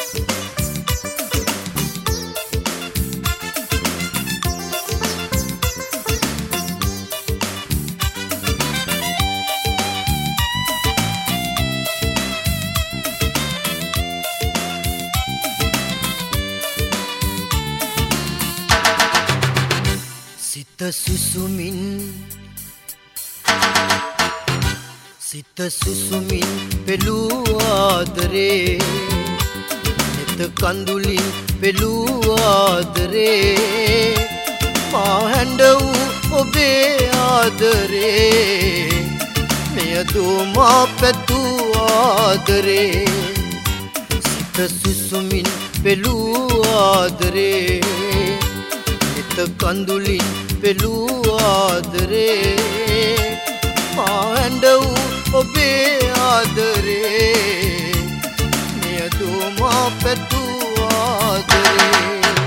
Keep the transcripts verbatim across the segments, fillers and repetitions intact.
සිත සුසුමින් සිත සුසුමින් පෙළූ ආදරේ නෙත කඳුලින් පෙළූ ආදරේ මා හැඬ වූ ඔබේ ආදරේ මෙය දෝමා පැතූ ආදරේ සිත සුසුමින් පෙළූ ආදරේ නෙත කඳුලින් පෙළූ ආදරේ මා හැඬ වූ ඔබේ ආදරේ මෙය දෝමා පැතූ ආදරේ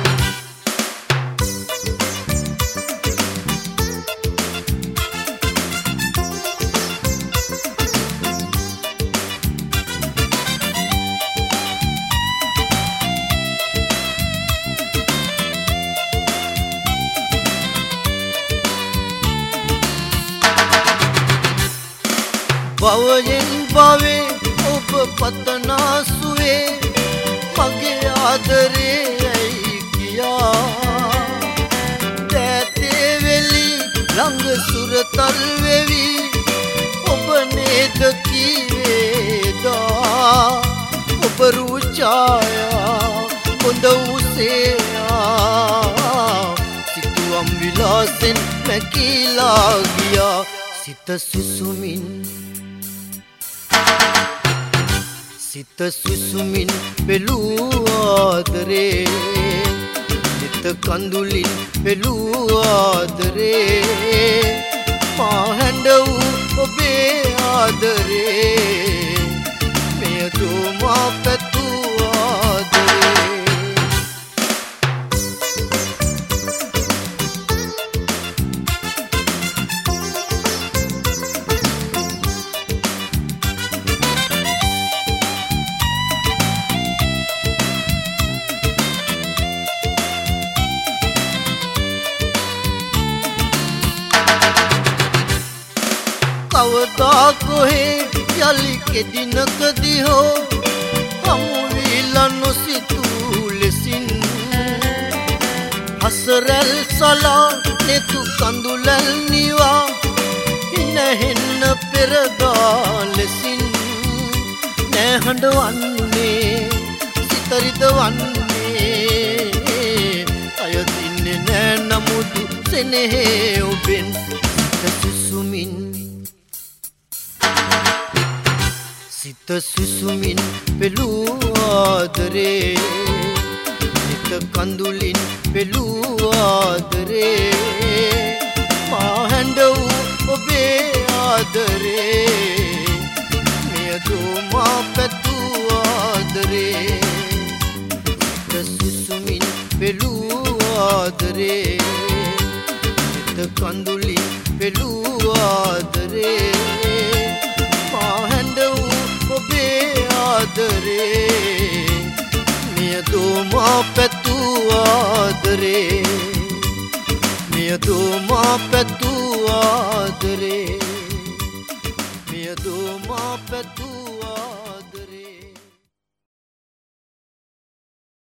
භවයෙන් භවේ ඔබ පතනා සුවේ මගේ ආදරේ ඇයි කියා දැතේ වෙලි ළඟ සුරතල් වෙවි ඔබ නේද කීවේදා ඔබ රූ ඡායා හොඳ උසේයා සිතුවම් විලාසෙන් මැකිලා ගියා සිත සුසුමින් සිත සුසුමින් පෙළූ ආදරේ නෙත කඳුලින් පෙළූ ආදරේ මා හැඬ වූ ඔබේ ආදරේ මෙය දෝමා පැතූ ආදරේ කවදා කොහේ යලි කෙදිනකදී හෝ හමු වීලා නොසිතූ ලෙසින් හසරැල් සලා නෙතු කඳුලැල් නිවා හිනහෙන්න පෙරදා ලෙසින් නැහඬ වන්නේ සිතරිත වන්නේ අයදින්නේ නෑ නමුදු සෙනෙහේ ඔබෙන් සුසුමින් සිත සුසුමින් පෙළූ ආදරේ නෙත කඳුලින් පෙළූ ආදරේ මා හැඬ වූ ඔබේ ආදරේ මෙය දෝමා පැතූ ආදරේ සිත සුසුමින් පෙළූ ආදරේ නෙත කඳුලින් පෙළූ ආදරේ මා හැඬ වූ ඔබේ ආදරේ මෙය දෝමා පැතූ ආදරේ මෙය දෝමා පැතූ ආදරේ